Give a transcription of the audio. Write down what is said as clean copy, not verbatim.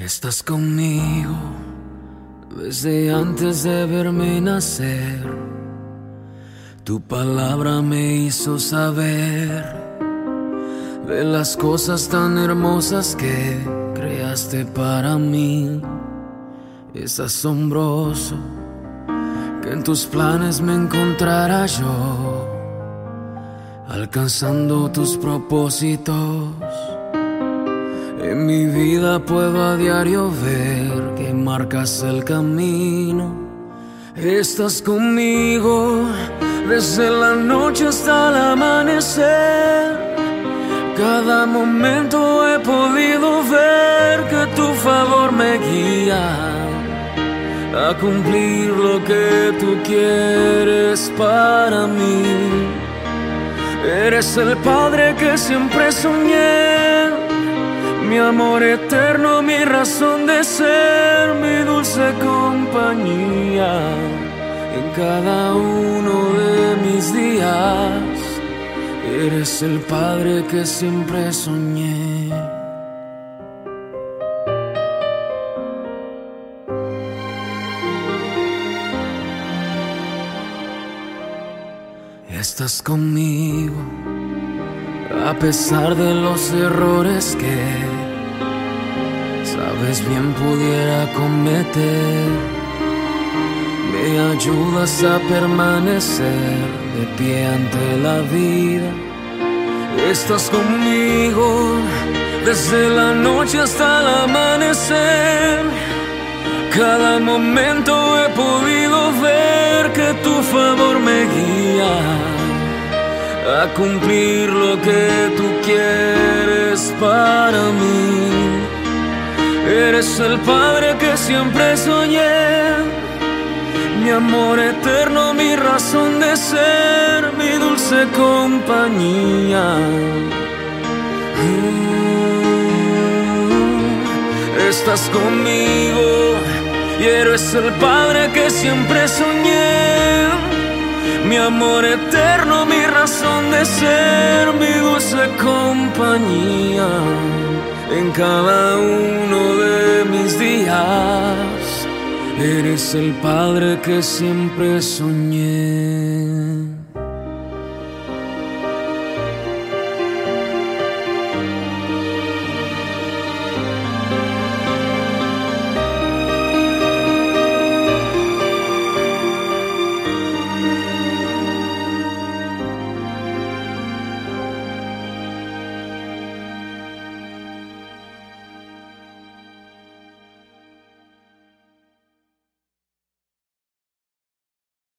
Estás conmigo desde antes de verme nacer. Tu palabra me hizo saber de las cosas tan hermosas que creaste para mí. Es asombroso que en tus planes me encontrara yo, alcanzando tus propósitos. En mi vida puedo a diario ver que marcas el camino. Estás conmigo desde la noche hasta el amanecer. Cada momento he podido ver que tu favor me guía a cumplir lo que tú quieres para mí. Eres el Padre que siempre soñé, mi amor eterno, mi razón de ser, mi dulce compañía en cada uno de mis días. Eres el Padre que siempre soñé. Estás conmigo a pesar de los errores que sabes bien pudiera cometer. Me ayudas a permanecer de pie ante la vida. Estás conmigo desde la noche hasta el amanecer. Cada momento he podido ver que tu favor me guía a cumplir lo que tú quieres para mí. Eres el Padre que siempre soñé, mi amor eterno, mi razón de ser, mi dulce compañía. Estás conmigo y eres el Padre que siempre soñé, mi amor eterno, mi razón de ser, mi dulce compañía en cada uno de mis días. Eres el Padre que siempre soñé.